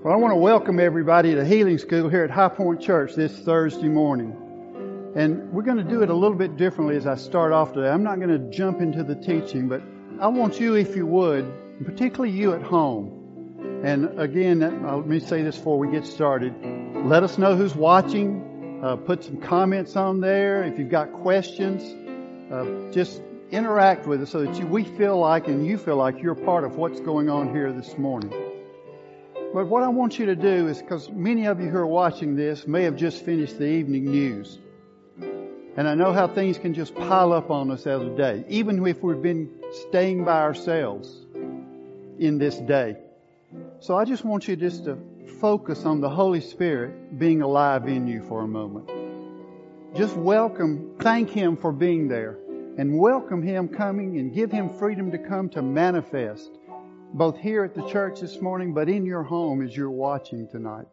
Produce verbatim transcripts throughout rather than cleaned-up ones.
Well, I want to welcome everybody to Healing School here at High Point Church this Thursday morning. And we're going to do it a little bit differently as I start off today. I'm not going to jump into the teaching, but I want you, if you would, particularly you at home. And again, let me say this before we get started. Let us know who's watching. Uh, put some comments on there. If you've got questions, uh, just interact with us so that you, we feel like and you feel like you're part of what's going on here this morning. But what I want you to do is, because many of you who are watching this may have just finished the evening news. And I know how things can just pile up on us as a day, even if we've been staying by ourselves in this day. So I just want you just to focus on the Holy Spirit being alive in you for a moment. Just welcome, thank Him for being there, and welcome Him coming and give Him freedom to come to manifest, both here at the church this morning, but in your home as you're watching tonight.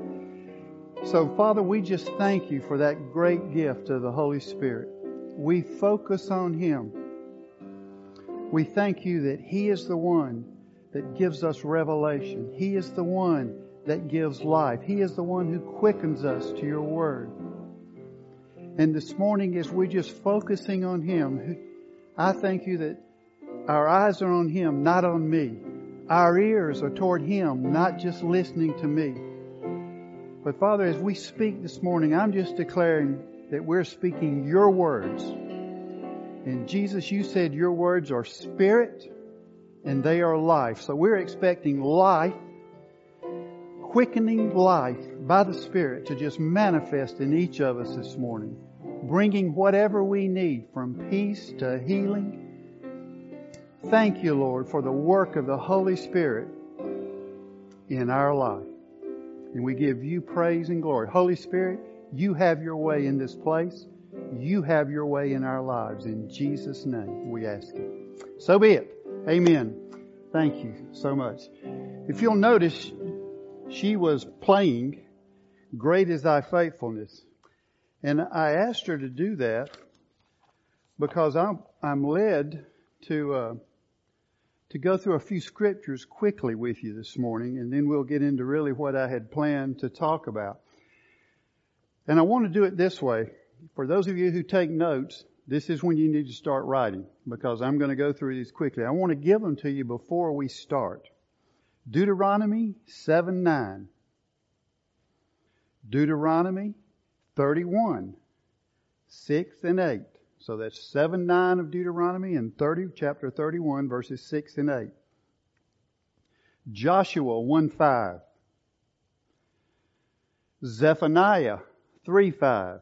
So, Father, we just thank you for that great gift of the Holy Spirit. We focus on Him. We thank you that He is the one that gives us revelation. He is the one that gives life. He is the one who quickens us to your Word. And this morning, as we're just focusing on Him, I thank you that our eyes are on Him, not on me. Our ears are toward Him, not just listening to me. But Father, as we speak this morning, I'm just declaring that we're speaking your words. And Jesus, you said your words are spirit and they are life. So we're expecting life, quickening life by the Spirit to just manifest in each of us this morning, bringing whatever we need from peace to healing. Thank you, Lord, for the work of the Holy Spirit in our life. And we give you praise and glory. Holy Spirit, you have your way in this place. You have your way in our lives. In Jesus' name we ask it. So be it. Amen. Thank you so much. If you'll notice, she was playing Great Is Thy Faithfulness. And I asked her to do that because I'm, I'm led to... Uh, to go through a few scriptures quickly with you this morning, and then we'll get into really what I had planned to talk about. And I want to do it this way. For those of you who take notes, this is when you need to start writing, because I'm going to go through these quickly. I want to give them to you before we start. Deuteronomy seven nine. Deuteronomy thirty-one, six and eight. So that's seven nine of Deuteronomy and thirty, chapter thirty-one, verses six and eight. Joshua one five. Zephaniah three five.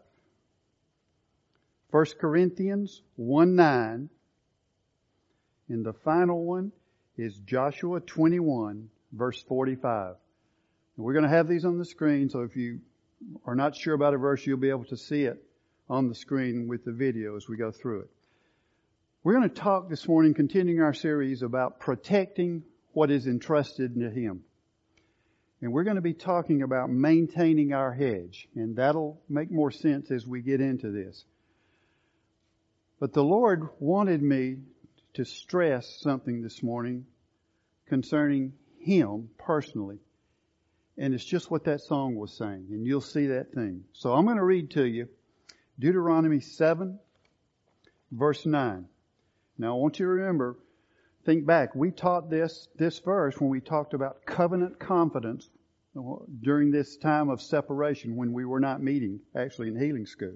First Corinthians one nine. And the final one is Joshua twenty-one, verse forty-five. And we're going to have these on the screen, so if you are not sure about a verse, you'll be able to see it on the screen with the video as we go through it. We're going to talk this morning, continuing our series about protecting what is entrusted to Him. And we're going to be talking about maintaining our hedge. And that'll make more sense as we get into this. But the Lord wanted me to stress something this morning concerning Him personally. And it's just what that song was saying. And you'll see that thing. So I'm going to read to you Deuteronomy seven, verse nine. Now I want you to remember, think back, we taught this, this verse when we talked about covenant confidence during this time of separation when we were not meeting, actually in healing school.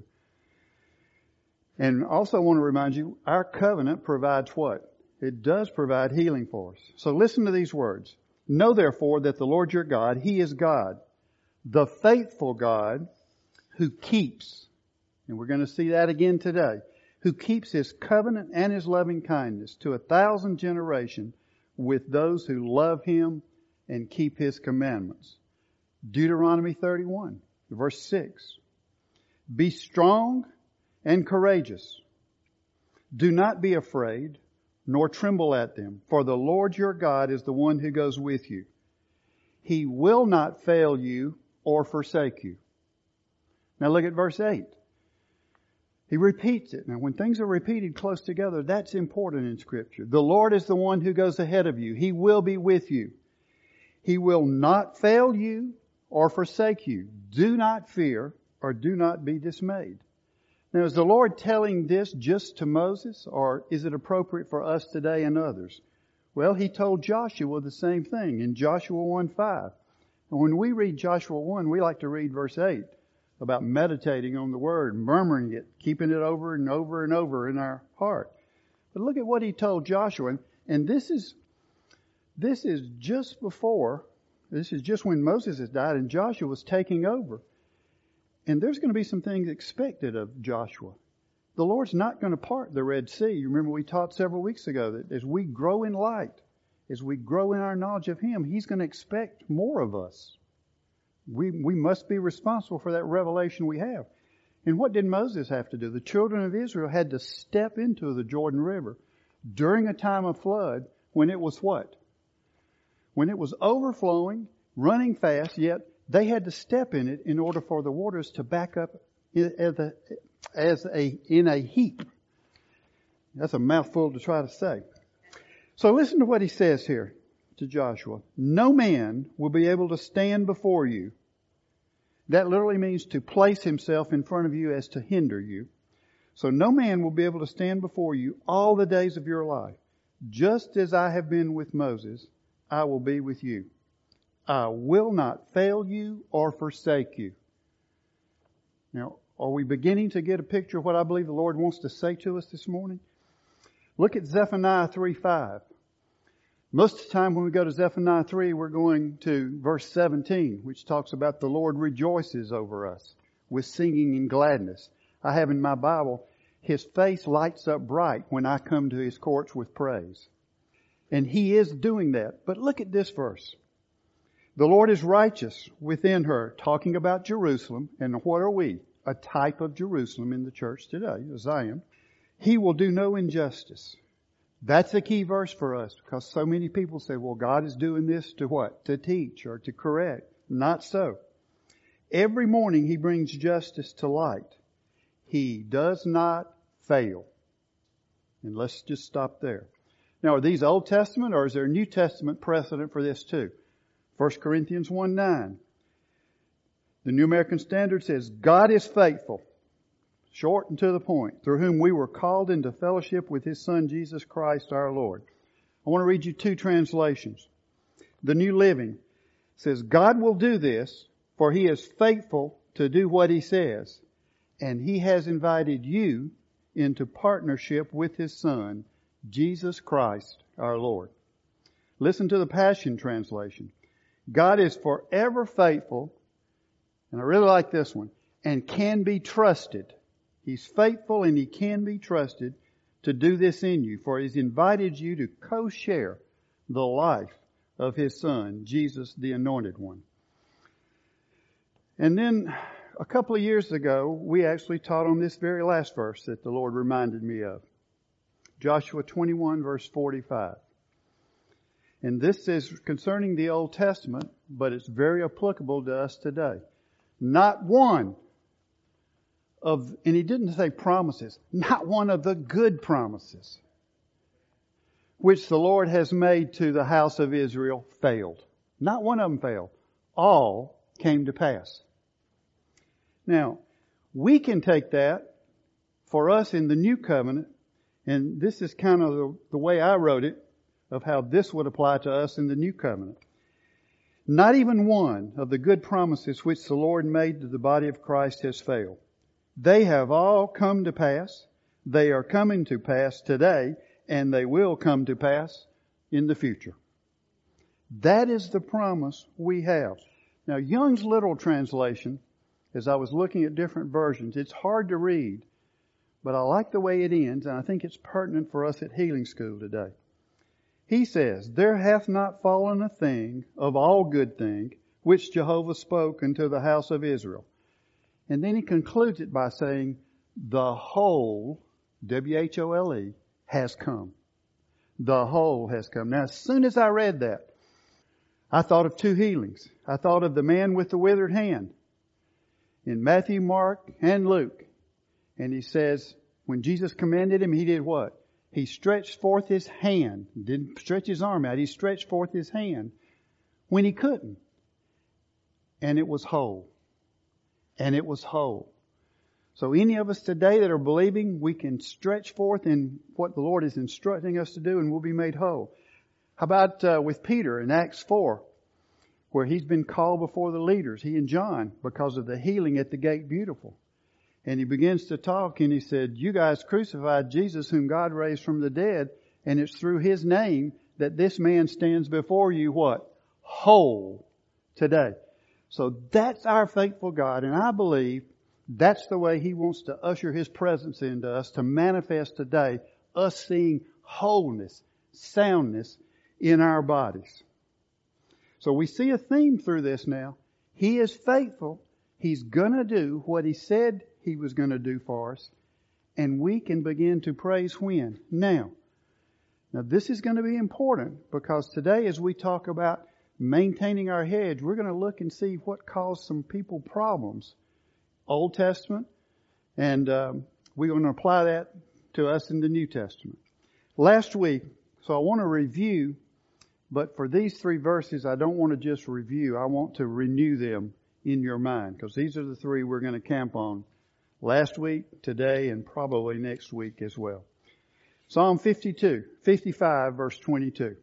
And also I want to remind you, our covenant provides what? It does provide healing for us. So listen to these words. Know therefore that the Lord your God, He is God, the faithful God who keeps. And we're going to see that again today. Who keeps His covenant and His loving kindness to a thousand generations with those who love Him and keep His commandments. Deuteronomy thirty-one, verse six. Be strong and courageous. Do not be afraid, nor tremble at them, for the Lord your God is the one who goes with you. He will not fail you or forsake you. Now look at verse eight. He repeats it. Now, when things are repeated close together, that's important in Scripture. The Lord is the one who goes ahead of you. He will be with you. He will not fail you or forsake you. Do not fear or do not be dismayed. Now, is the Lord telling this just to Moses, or is it appropriate for us today and others? Well, He told Joshua the same thing in Joshua one five. And when we read Joshua one, we like to read verse eight about meditating on the Word, murmuring it, keeping it over and over and over in our heart. But look at what He told Joshua. And, and this is this is just before, this is just when Moses has died and Joshua was taking over. And there's going to be some things expected of Joshua. The Lord's not going to part the Red Sea. You remember we taught several weeks ago that as we grow in light, as we grow in our knowledge of Him, He's going to expect more of us. We, we must be responsible for that revelation we have. And what did Moses have to do? The children of Israel had to step into the Jordan River during a time of flood when it was what? When it was overflowing, running fast, yet they had to step in it in order for the waters to back up as a, as a, in a heap. That's a mouthful to try to say. So listen to what he says here to Joshua. No man will be able to stand before you. That literally means to place himself in front of you as to hinder you. So no man will be able to stand before you all the days of your life. Just as I have been with Moses, I will be with you. I will not fail you or forsake you. Now, are we beginning to get a picture of what I believe the Lord wants to say to us this morning? Look at Zephaniah three five. Most of the time when we go to Zephaniah three, we're going to verse seventeen, which talks about the Lord rejoices over us with singing and gladness. I have in my Bible, His face lights up bright when I come to His courts with praise. And He is doing that. But look at this verse. The Lord is righteous within her, talking about Jerusalem. And what are we? A type of Jerusalem in the church today, as I am. He will do no injustice. That's a key verse for us, because so many people say, well, God is doing this to what? To teach or to correct. Not so. Every morning He brings justice to light. He does not fail. And let's just stop there. Now, are these Old Testament or is there a New Testament precedent for this too? First Corinthians one nine. The New American Standard says, God is faithful, short and to the point, through whom we were called into fellowship with His Son, Jesus Christ our Lord. I want to read you two translations. The New Living says, God will do this, for He is faithful to do what He says, and He has invited you into partnership with His Son, Jesus Christ our Lord. Listen to the Passion Translation. God is forever faithful, and I really like this one, and can be trusted. He's faithful and He can be trusted to do this in you, for He's invited you to co-share the life of His Son, Jesus, the Anointed One. And then a couple of years ago, we actually taught on this very last verse that the Lord reminded me of. Joshua twenty-one, verse forty-five. And this is concerning the Old Testament, but it's very applicable to us today. Not one of, and he didn't say promises, not one of the good promises which the Lord has made to the house of Israel failed. Not one of them failed. All came to pass. Now, we can take that for us in the New Covenant, and this is kind of the, the way I wrote it, of how this would apply to us in the New Covenant. Not even one of the good promises which the Lord made to the body of Christ has failed. They have all come to pass. They are coming to pass today, and they will come to pass in the future. That is the promise we have. Now, Young's Literal Translation, as I was looking at different versions, it's hard to read, but I like the way it ends, and I think it's pertinent for us at Healing School today. He says, there hath not fallen a thing of all good thing which Jehovah spoke unto the house of Israel. And then he concludes it by saying, the whole, W H O L E, has come. The whole has come. Now, as soon as I read that, I thought of two healings. I thought of the man with the withered hand in Matthew, Mark, and Luke. And he says, when Jesus commanded him, he did what? He stretched forth his hand. Didn't stretch his arm out. He stretched forth his hand when he couldn't. And it was whole. And it was whole. So any of us today that are believing, we can stretch forth in what the Lord is instructing us to do and we'll be made whole. How about uh, with Peter in Acts four, where he's been called before the leaders, he and John, because of the healing at the Gate Beautiful. And he begins to talk and he said, you guys crucified Jesus whom God raised from the dead, and it's through his name that this man stands before you what? Whole today. So that's our faithful God, and I believe that's the way he wants to usher his presence into us, to manifest today, us seeing wholeness, soundness in our bodies. So we see a theme through this now. He is faithful. He's going to do what he said he was going to do for us. And we can begin to praise when? Now. Now this is going to be important because today as we talk about maintaining our hedge, we're going to look and see what caused some people problems. Old Testament, and um, we're going to apply that to us in the New Testament. Last week, so I want to review, but for these three verses, I don't want to just review. I want to renew them in your mind, because these are the three we're going to camp on last week, today, and probably next week as well. Psalm fifty-two, fifty-five, verse twenty-two.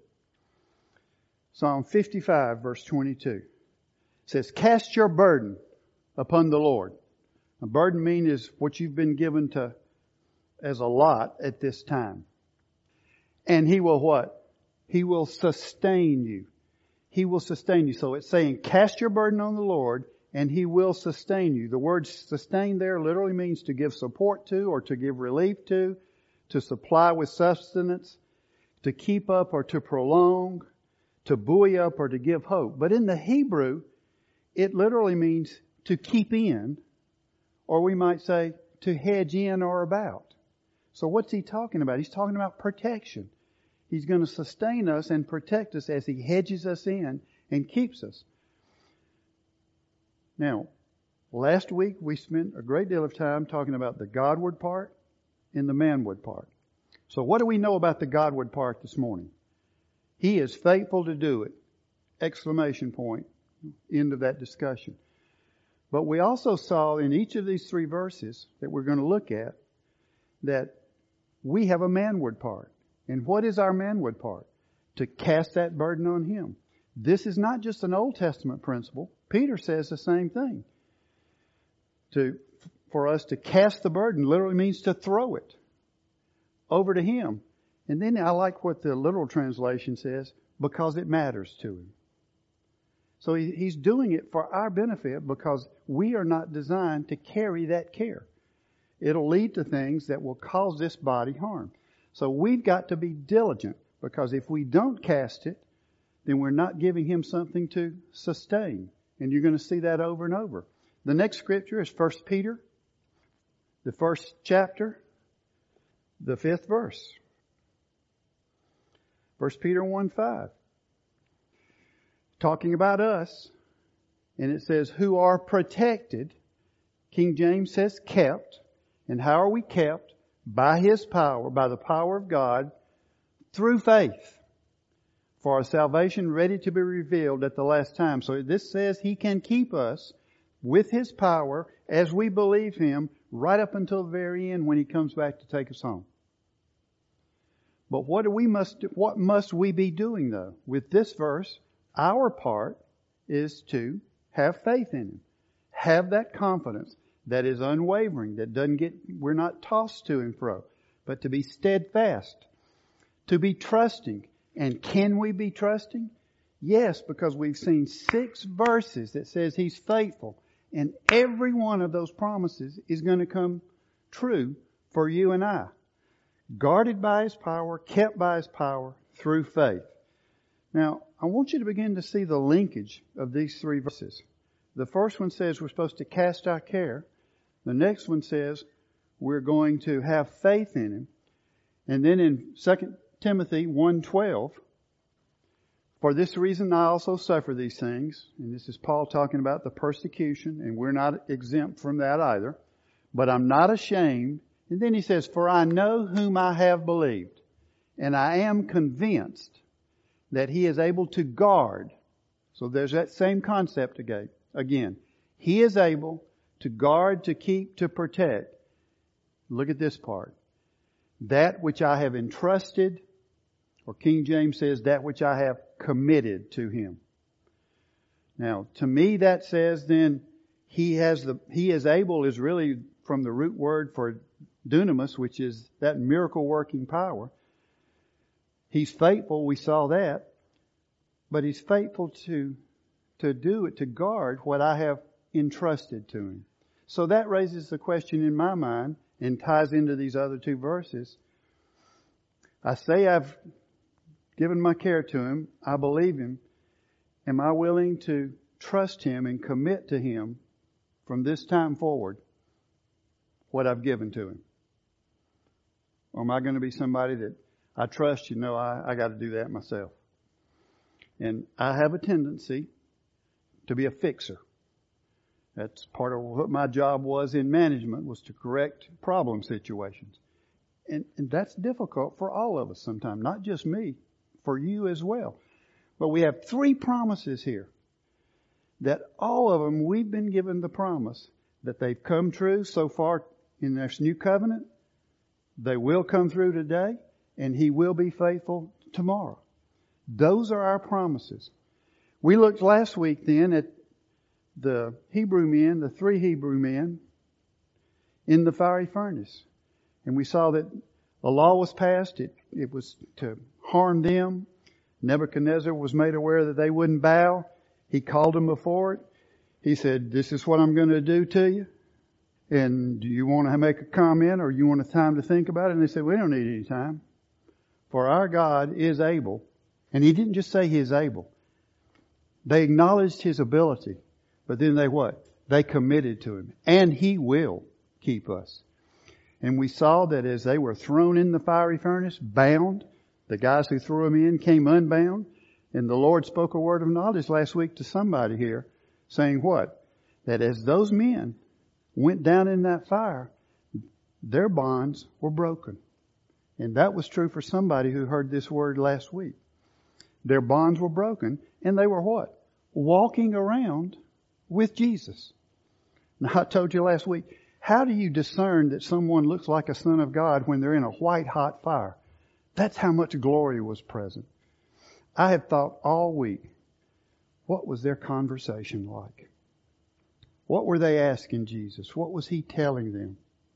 Psalm fifty-five, verse twenty-two. It says, cast your burden upon the Lord. A burden mean is what you've been given to as a lot at this time. And He will what? He will sustain you. He will sustain you. So it's saying cast your burden on the Lord and He will sustain you. The word sustain there literally means to give support to or to give relief to, to supply with sustenance, to keep up or to prolong, to buoy up or to give hope. But in the Hebrew, it literally means to keep in, or we might say to hedge in or about. So what's he talking about? He's talking about protection. He's going to sustain us and protect us as He hedges us in and keeps us. Now, last week we spent a great deal of time talking about the Godward part and the manward part. So what do we know about the Godward part this morning? He is faithful to do it. Exclamation point. End of that discussion. But we also saw in each of these three verses that we're going to look at that we have a manward part. And what is our manward part? To cast that burden on Him. This is not just an Old Testament principle. Peter says the same thing. To, for us to cast the burden literally means to throw it over to Him. And then I like what the literal translation says, because it matters to Him. So he, He's doing it for our benefit because we are not designed to carry that care. It'll lead to things that will cause this body harm. So we've got to be diligent, because if we don't cast it, then we're not giving Him something to sustain. And you're going to see that over and over. The next scripture is First Peter, the first chapter, the fifth verse. First Peter one five. Talking about us. And it says, who are protected. King James says kept. And how are we kept? By His power, by the power of God, through faith, for our salvation ready to be revealed at the last time. So this says He can keep us with His power as we believe Him right up until the very end when He comes back to take us home. But what do we must what must we be doing though? With this verse, our part is to have faith in Him. Have that confidence that is unwavering, that doesn't get, we're not tossed to and fro, but to be steadfast, to be trusting. And can we be trusting? Yes, because we've seen six verses that says He's faithful. And every one of those promises is going to come true for you and I. Guarded by His power, kept by His power through faith. Now, I want you to begin to see the linkage of these three verses. The first one says we're supposed to cast our care. The next one says we're going to have faith in Him. And then in Second Timothy one twelve, for this reason I also suffer these things. And this is Paul talking about the persecution, and we're not exempt from that either. But I'm not ashamed. And then he says, for I know whom I have believed, and I am convinced that He is able to guard. So there's that same concept again. Again, He is able to guard, to keep, to protect. Look at this part. That which I have entrusted, or King James says, that which I have committed to Him. Now, to me that says then, He has the, He is able is really from the root word for dunamis, which is that miracle working power. He's faithful, we saw that. But He's faithful to, to do it, to guard what I have entrusted to Him. So that raises the question in my mind and ties into these other two verses. I say I've given my care to Him. I believe Him. Am I willing to trust Him and commit to Him from this time forward what I've given to Him? Or am I going to be somebody that I trust you? No, I, I got to do that myself. And I have a tendency to be a fixer. That's part of what my job was in management, was to correct problem situations. And, and that's difficult for all of us sometimes, not just me, for you as well. But we have three promises here that all of them we've been given the promise that they've come true so far in this new covenant. They will come through today, and He will be faithful tomorrow. Those are our promises. We looked last week then at the Hebrew men, the three Hebrew men in the fiery furnace. And we saw that a law was passed. It, it was to harm them. Nebuchadnezzar was made aware that they wouldn't bow. He called them before it. He said, this is what I'm going to do to you. And do you want to make a comment, or you want a time to think about it? And they said, we don't need any time. For our God is able. And He didn't just say He is able. They acknowledged His ability. But then they what? They committed to Him. And He will keep us. And we saw that as they were thrown in the fiery furnace, bound, the guys who threw them in came unbound. And the Lord spoke a word of knowledge last week to somebody here, saying what? That as those men went down in that fire, their bonds were broken. And that was true for somebody who heard this word last week. Their bonds were broken, and they were what? Walking around with Jesus. Now, I told you last week, how do you discern that someone looks like a son of God when they're in a white hot fire? That's how much glory was present. I have thought all week, what was their conversation like? What were they asking Jesus? What was He telling them?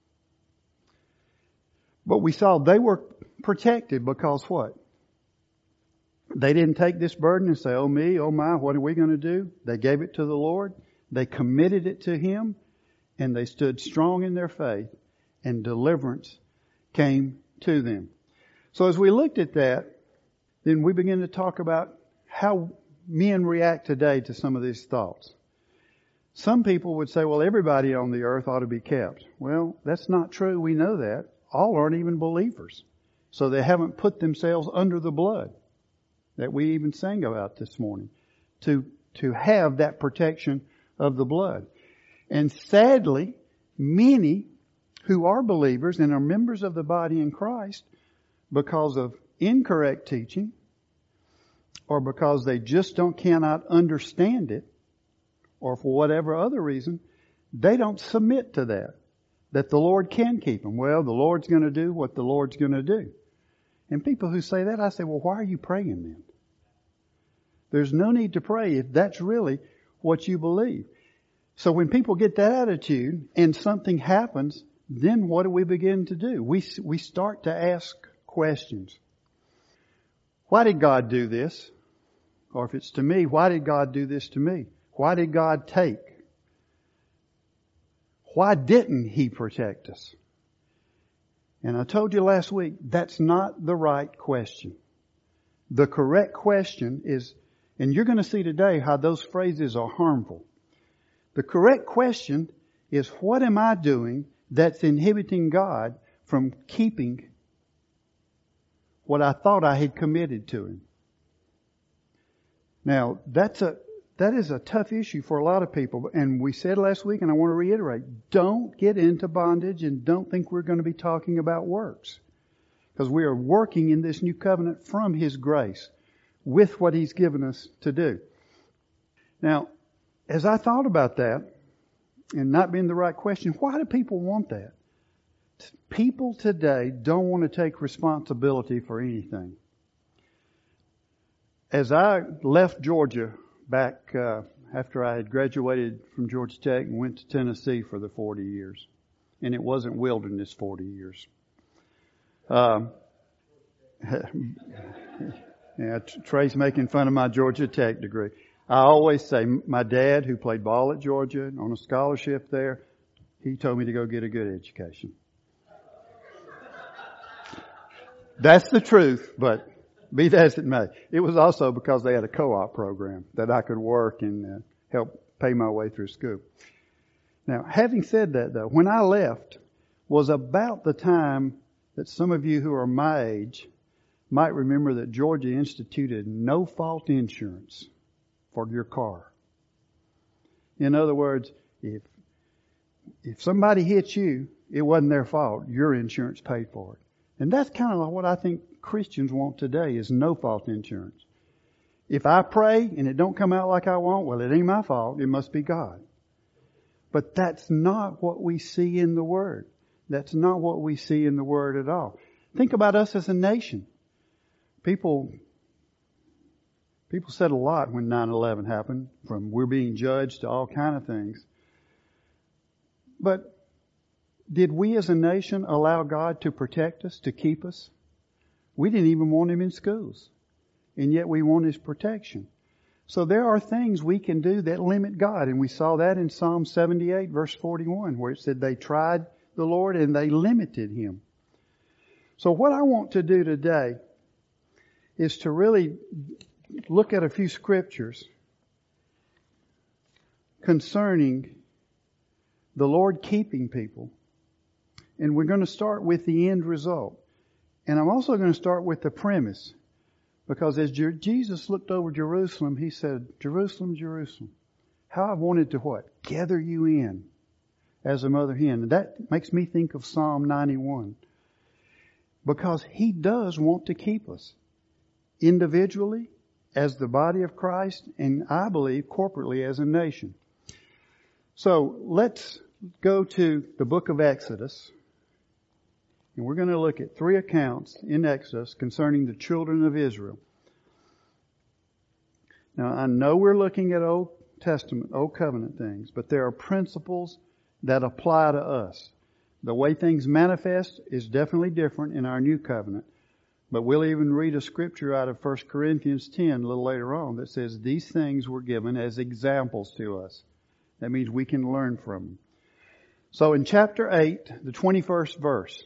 But we saw they were protected because what? They didn't take this burden and say, oh me, oh my, what are we going to do? They gave it to the Lord. They committed it to Him. And they stood strong in their faith. And deliverance came to them. So as we looked at that, then we began to talk about how men react today to some of these thoughts. Some people would say, well, everybody on the earth ought to be kept. Well, that's not true. We know that. All aren't even believers. So they haven't put themselves under the blood that we even sang about this morning to, to have that protection of the blood. And sadly, many who are believers and are members of the body in Christ, because of incorrect teaching or because they just don't cannot understand it, or for whatever other reason, they don't submit to that, that the Lord can keep them. Well, the Lord's going to do what the Lord's going to do. And people who say that, I say, well, why are you praying then? There's no need to pray if that's really what you believe. So when people get that attitude and something happens, then what do we begin to do? We, we start to ask questions. Why did God do this? Or if it's to me, why did God do this to me? Why did God take? Why didn't He protect us? And I told you last week, that's not the right question. The correct question is, and you're going to see today how those phrases are harmful. The correct question is, what am I doing that's inhibiting God from keeping what I thought I had committed to Him? Now, that's a that is a tough issue for a lot of people. And we said last week, and I want to reiterate, don't get into bondage and don't think we're going to be talking about works. Because we are working in this new covenant from His grace with what He's given us to do. Now, as I thought about that, and not being the right question, why do people want that? People today don't want to take responsibility for anything. As I left Georgia back uh, after I had graduated from Georgia Tech and went to Tennessee for the forty years, and it wasn't wilderness forty years. Um, yeah, Trey's making fun of my Georgia Tech degree. I always say my dad, who played ball at Georgia on a scholarship there, he told me to go get a good education. That's the truth, but be that as it may. It was also because they had a co-op program that I could work and uh, help pay my way through school. Now, having said that though, when I left was about the time that some of you who are my age might remember that Georgia instituted no-fault insurance for your car. In other words, if if somebody hits you, it wasn't their fault. Your insurance paid for it. And that's kind of what I think Christians want today is no-fault insurance. If I pray and it don't come out like I want, well, it ain't my fault. It must be God. But that's not what we see in the Word. That's not what we see in the Word at all. Think about us as a nation. People People said a lot when nine eleven happened, from we're being judged to all kind of things. But did we as a nation allow God to protect us, to keep us? We didn't even want Him in schools. And yet we want His protection. So there are things we can do that limit God. And we saw that in Psalm seventy-eight, verse forty-one, where it said they tried the Lord and they limited Him. So what I want to do today is to really look at a few scriptures concerning the Lord keeping people. And we're going to start with the end result. And I'm also going to start with the premise. Because as Jesus looked over Jerusalem, He said, Jerusalem, Jerusalem, how I wanted to what? Gather you in as a mother hen. And that makes me think of Psalm ninety-one. Because He does want to keep us individually, as the body of Christ, and I believe corporately as a nation. So let's go to the book of Exodus. And we're going to look at three accounts in Exodus concerning the children of Israel. Now, I know we're looking at Old Testament, Old Covenant things, but there are principles that apply to us. The way things manifest is definitely different in our New Covenant. But we'll even read a scripture out of First Corinthians ten a little later on that says these things were given as examples to us. That means we can learn from them. So in chapter eight, the twenty-first verse,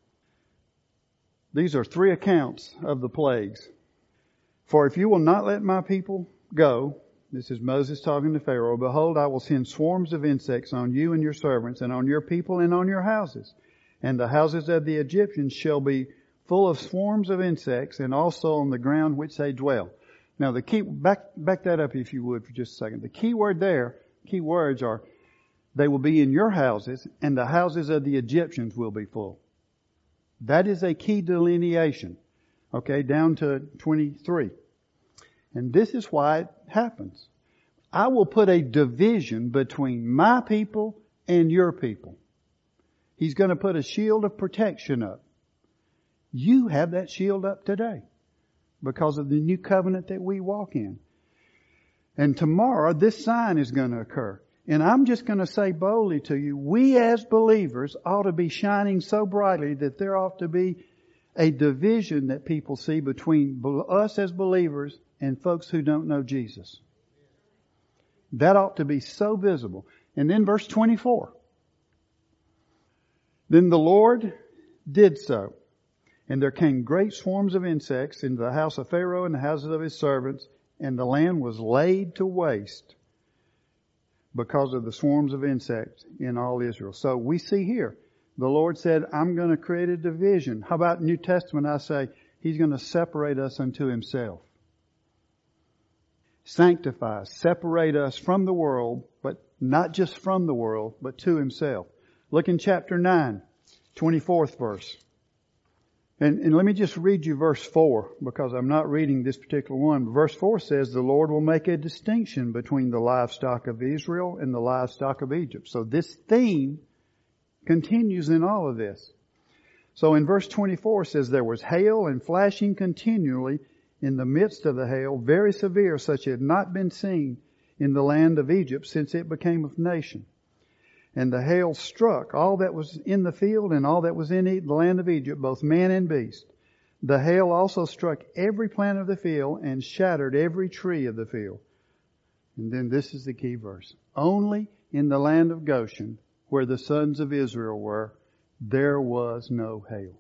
these are three accounts of the plagues. For if you will not let my people go, this is Moses talking to Pharaoh, behold, I will send swarms of insects on you and your servants and on your people and on your houses. And the houses of the Egyptians shall be full of swarms of insects, and also on the ground which they dwell. Now the key, back, back that up if you would for just a second. The key word there, key words are, they will be in your houses, and the houses of the Egyptians will be full. That is a key delineation. Okay, down to twenty-three. And this is why it happens. I will put a division between my people and your people. He's going to put a shield of protection up. You have that shield up today because of the new covenant that we walk in. And tomorrow this sign is going to occur. And I'm just going to say boldly to you, we as believers ought to be shining so brightly that there ought to be a division that people see between us as believers and folks who don't know Jesus. That ought to be so visible. And then verse twenty-four. Then the Lord did so. And there came great swarms of insects into the house of Pharaoh and the houses of his servants, and the land was laid to waste because of the swarms of insects in all Israel. So we see here, the Lord said, I'm going to create a division. How about New Testament? I say, He's going to separate us unto Himself. Sanctify, separate us from the world, but not just from the world, but to Himself. Look in chapter nine, twenty-fourth verse. And, and let me just read you verse four, because I'm not reading this particular one. Verse four says, the Lord will make a distinction between the livestock of Israel and the livestock of Egypt. So this theme continues in all of this. So in verse twenty-four it says, there was hail and flashing continually in the midst of the hail, very severe, such had not been seen in the land of Egypt since it became a nation. And the hail struck all that was in the field and all that was in the land of Egypt, both man and beast. The hail also struck every plant of the field and shattered every tree of the field. And then this is the key verse. Only in the land of Goshen, where the sons of Israel were, there was no hail.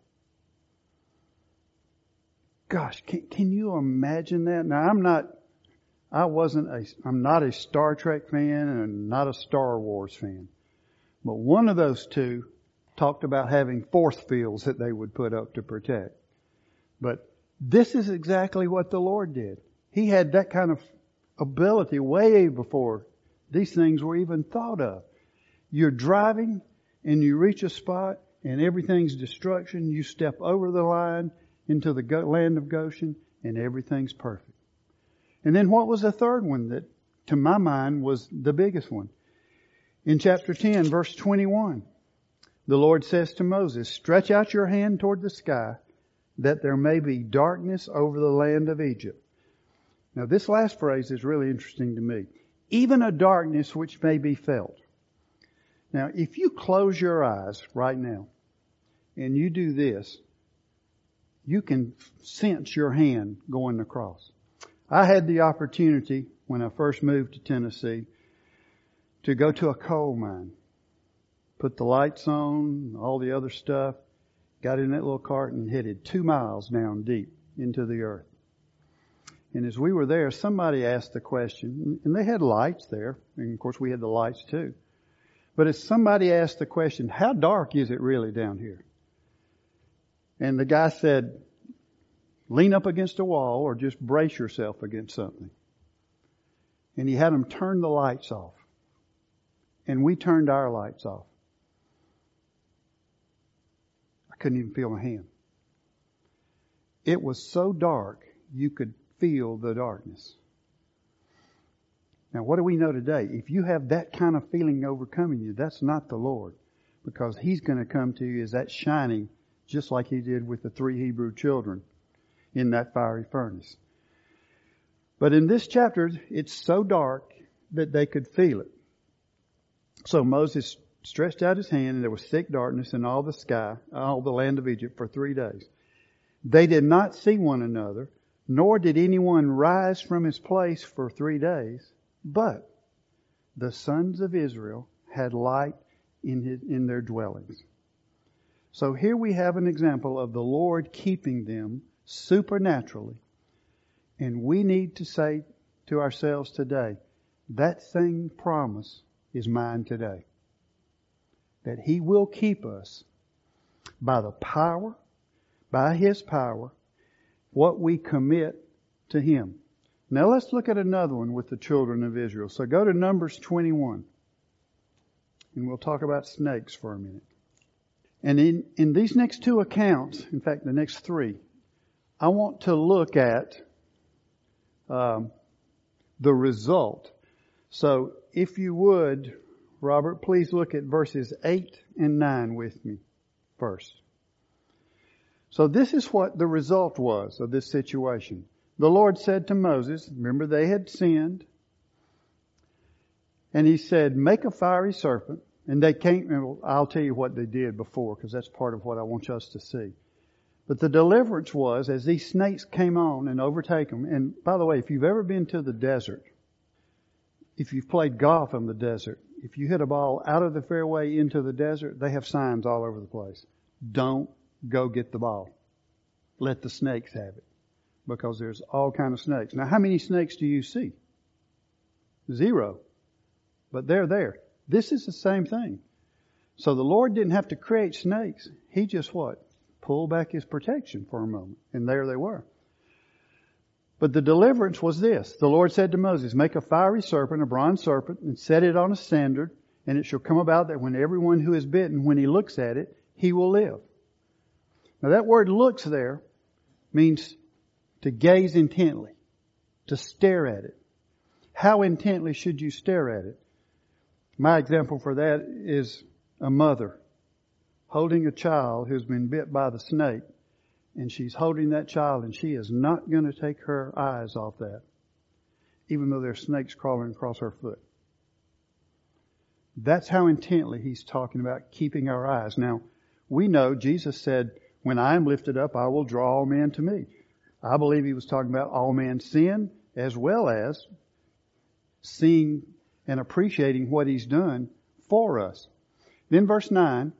Gosh, can, can you imagine that? Now, I'm not, I wasn't a, I'm not a Star Trek fan and not a Star Wars fan. But one of those two talked about having force fields that they would put up to protect. But this is exactly what the Lord did. He had that kind of ability way before these things were even thought of. You're driving and you reach a spot and everything's destruction. You step over the line into the land of Goshen and everything's perfect. And then what was the third one that, to my mind, was the biggest one? In chapter ten, verse twenty-one, the Lord says to Moses, stretch out your hand toward the sky, that there may be darkness over the land of Egypt. Now this last phrase is really interesting to me. Even a darkness which may be felt. Now if you close your eyes right now, and you do this, you can sense your hand going across. I had the opportunity, when I first moved to Tennessee, to go to a coal mine, put the lights on, all the other stuff, got in that little cart and headed two miles down deep into the earth. And as we were there, somebody asked the question, and they had lights there, and of course we had the lights too. But as somebody asked the question, how dark is it really down here? And the guy said, lean up against a wall or just brace yourself against something. And he had them turn the lights off. And we turned our lights off. I couldn't even feel my hand. It was so dark, you could feel the darkness. Now, what do we know today? If you have that kind of feeling overcoming you, that's not the Lord. Because He's going to come to you as that shining, just like He did with the three Hebrew children in that fiery furnace. But in this chapter, it's so dark that they could feel it. So Moses stretched out his hand, and there was thick darkness in all the sky, all the land of Egypt, for three days. They did not see one another, nor did anyone rise from his place for three days. But the sons of Israel had light in his, in their dwellings. So here we have an example of the Lord keeping them supernaturally. And we need to say to ourselves today, that same promise is mine today. That He will keep us by the power, by His power, what we commit to Him. Now let's look at another one with the children of Israel. So go to Numbers twenty-one. And we'll talk about snakes for a minute. And in, in these next two accounts, in fact the next three, I want to look at um, the result. So if you would, Robert, please look at verses eight and nine with me first. So this is what the result was of this situation. The Lord said to Moses, remember they had sinned, and He said, make a fiery serpent. And they came, I'll tell you what they did before, because that's part of what I want us to see. But the deliverance was, as these snakes came on and overtake them, and by the way, if you've ever been to the desert, if you've played golf in the desert, if you hit a ball out of the fairway into the desert, they have signs all over the place. Don't go get the ball. Let the snakes have it. Because there's all kind of snakes. Now, how many snakes do you see? Zero. But they're there. This is the same thing. So the Lord didn't have to create snakes. He just what? Pulled back His protection for a moment. And there they were. But the deliverance was this. The Lord said to Moses, make a fiery serpent, a bronze serpent, and set it on a standard, and it shall come about that when everyone who is bitten, when he looks at it, he will live. Now that word looks there means to gaze intently, to stare at it. How intently should you stare at it? My example for that is a mother holding a child who's been bit by the snake, and she's holding that child and she is not going to take her eyes off that, even though there's snakes crawling across her foot. That's how intently he's talking about keeping our eyes. Now, we know Jesus said, when I am lifted up, I will draw all men to me. I believe he was talking about all man's sin as well as seeing and appreciating what he's done for us. Then verse nine,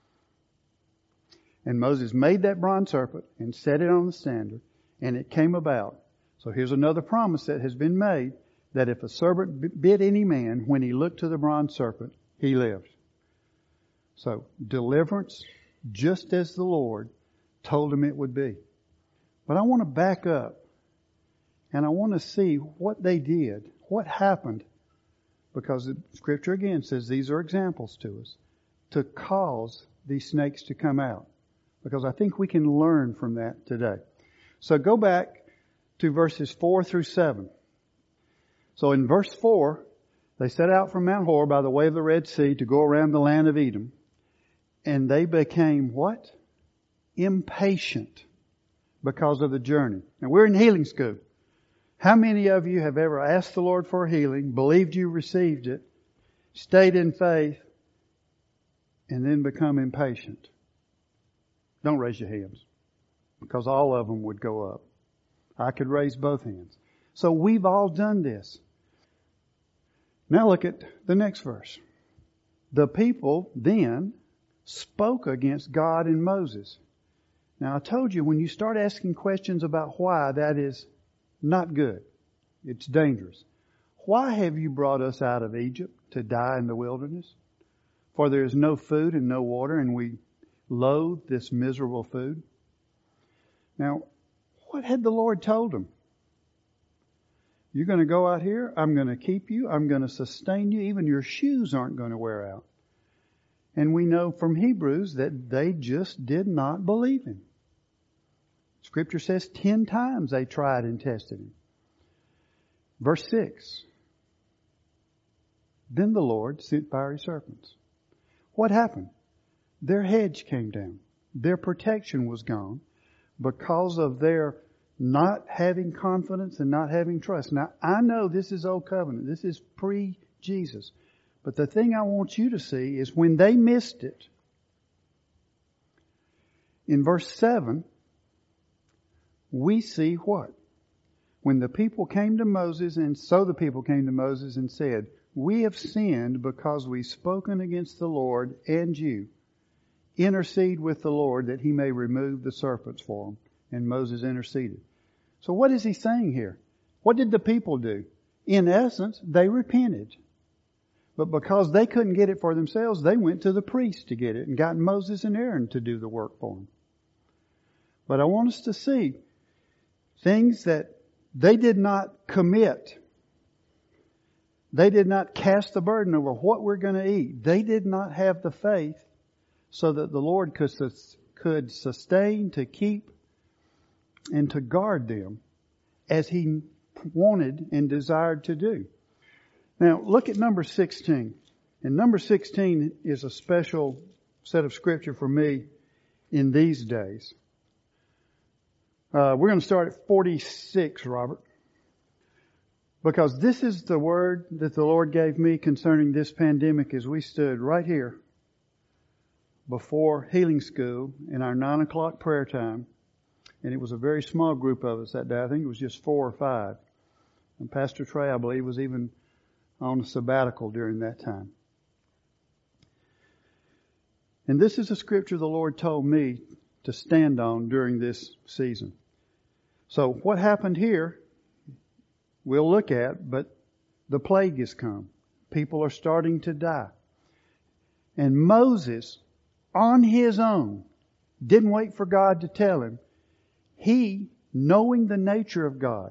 and Moses made that bronze serpent and set it on the standard, and it came about. So here's another promise that has been made, that if a serpent bit any man, when he looked to the bronze serpent, he lived. So deliverance, just as the Lord told him it would be. But I want to back up and I want to see what they did, what happened, because the Scripture again says these are examples to us, to cause these snakes to come out. Because I think we can learn from that today. So go back to verses four through seven. So in verse four, they set out from Mount Hor by the way of the Red Sea to go around the land of Edom. And they became what? Impatient because of the journey. Now we're in healing school. How many of you have ever asked the Lord for healing, believed you received it, stayed in faith, and then become impatient? Don't raise your hands, because all of them would go up. I could raise both hands. So we've all done this. Now look at the next verse. The people then spoke against God and Moses. Now I told you, when you start asking questions about why, that is not good. It's dangerous. Why have you brought us out of Egypt to die in the wilderness? For there is no food and no water, and we loathe this miserable food. Now, what had the Lord told them? You're going to go out here. I'm going to keep you. I'm going to sustain you. Even your shoes aren't going to wear out. And we know from Hebrews that they just did not believe him. Scripture says ten times they tried and tested him. Verse six. Then the Lord sent fiery serpents. What happened? Their hedge came down. Their protection was gone because of their not having confidence and not having trust. Now, I know this is Old Covenant. This is pre-Jesus. But the thing I want you to see is when they missed it, in verse seven, we see what? When the people came to Moses, and so the people came to Moses and said, we have sinned because we've spoken against the Lord and you. Intercede with the Lord that he may remove the serpents for them. And Moses interceded. So what is he saying here? What did the people do? In essence, they repented. But because they couldn't get it for themselves, they went to the priest to get it and got Moses and Aaron to do the work for them. But I want us to see things that they did not commit. They did not cast the burden over what we're going to eat. They did not have the faith so that the Lord could, could sustain, to keep, and to guard them as He wanted and desired to do. Now, look at number sixteen. And number sixteen is a special set of Scripture for me in these days. Uh, we're going to start at forty-six, Robert. Because this is the word that the Lord gave me concerning this pandemic as we stood right here before healing school in our nine o'clock prayer time. And it was a very small group of us that day. I think it was just four or five. And Pastor Trey, I believe, was even on a sabbatical during that time. And this is a scripture the Lord told me to stand on during this season. So what happened here, we'll look at, but the plague has come. People are starting to die. And Moses, on his own, didn't wait for God to tell him. He, knowing the nature of God,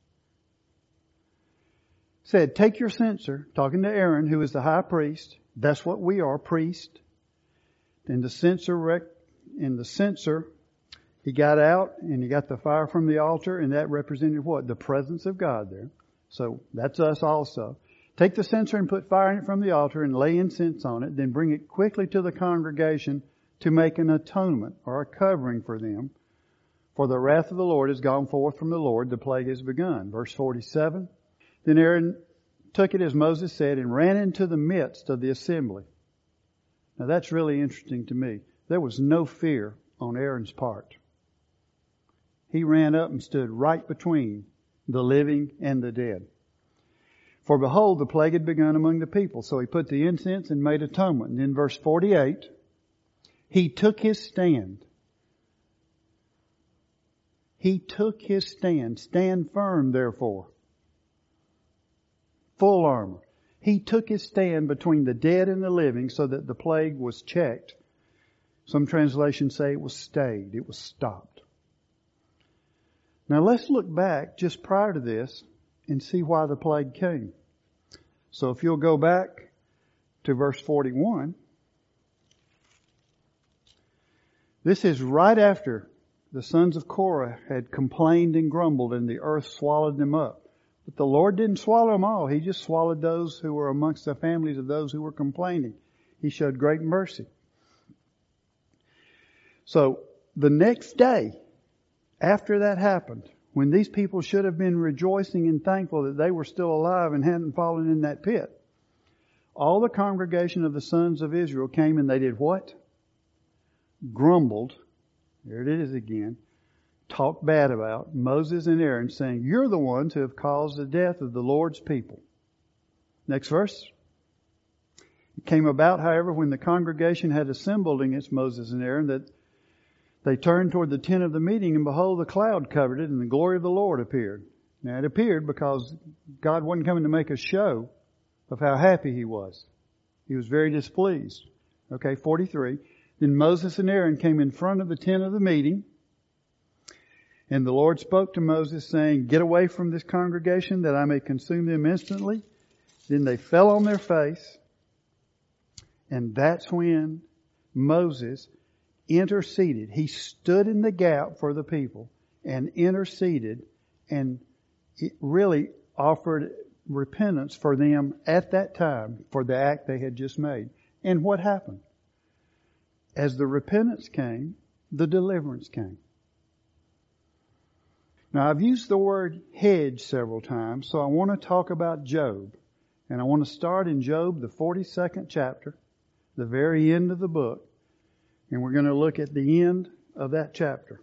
said, take your censer, talking to Aaron, who is the high priest. That's what we are, priest. And the censer, rec- and the censer He got out and he got the fire from the altar, and that represented what? The presence of God there. So that's us also. Take the censer and put fire in it from the altar and lay incense on it. Then bring it quickly to the congregation to make an atonement or a covering for them. For the wrath of the Lord has gone forth from the Lord. The plague has begun. Verse forty-seven. Then Aaron took it as Moses said and ran into the midst of the assembly. Now that's really interesting to me. There was no fear on Aaron's part. He ran up and stood right between the living and the dead. For behold, the plague had begun among the people. So he put the incense and made atonement. And in verse forty-eight, he took his stand. He took his stand. Stand firm, therefore. Full armor. He took his stand between the dead and the living so that the plague was checked. Some translations say it was stayed. It was stopped. Now let's look back just prior to this and see why the plague came. So if you'll go back to verse forty-one, this is right after the sons of Korah had complained and grumbled and the earth swallowed them up. But the Lord didn't swallow them all. He just swallowed those who were amongst the families of those who were complaining. He showed great mercy. So the next day, after that happened, when these people should have been rejoicing and thankful that they were still alive and hadn't fallen in that pit, all the congregation of the sons of Israel came and they did what? Grumbled. There it is again. Talked bad about Moses and Aaron, saying, "You're the ones who have caused the death of the Lord's people." Next verse. It came about, however, when the congregation had assembled against Moses and Aaron, that they turned toward the tent of the meeting, and behold, the cloud covered it, and the glory of the Lord appeared. Now it appeared because God wasn't coming to make a show of how happy He was. He was very displeased. Okay, forty-three. Then Moses and Aaron came in front of the tent of the meeting, and the Lord spoke to Moses, saying, "Get away from this congregation, that I may consume them instantly." Then they fell on their face, and that's when Moses interceded. He stood in the gap for the people and interceded and really offered repentance for them at that time for the act they had just made. And what happened? As the repentance came, the deliverance came. Now, I've used the word hedge several times, so I want to talk about Job. And I want to start in Job, the forty-second chapter, the very end of the book. And we're going to look at the end of that chapter.